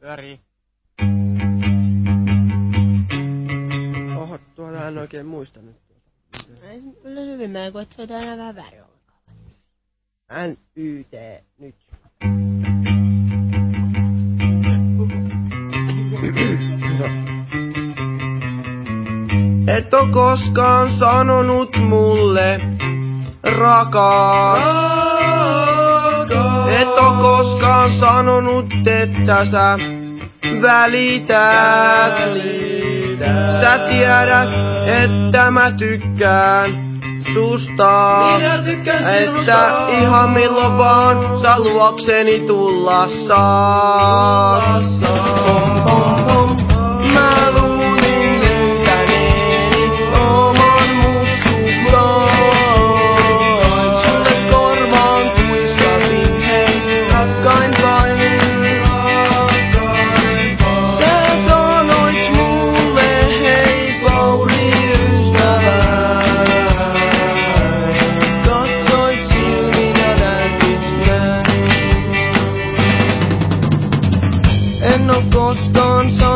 Pyörii. Oho, tuota en oikein muista nyt. Ei se kyllä hyvin, kun et se on aina vähän väärin ollenkaan. NYT nyt. Et oo koskaan sanonut mulle rakas. Et oo koskaan sanonut, että sä välität. Sä tiedät, että mä tykkään susta. Että ihan milloin vaan sä luokseni tulla saat. Mä luulin löytäneeni oman mussukaan. Sulle korvaan tuiskasin hei rakkain vain. Sä sanoit mulle hei Pauli ystävä. Katsoit silmin ja näytit näin. En oo koskaan sanonut.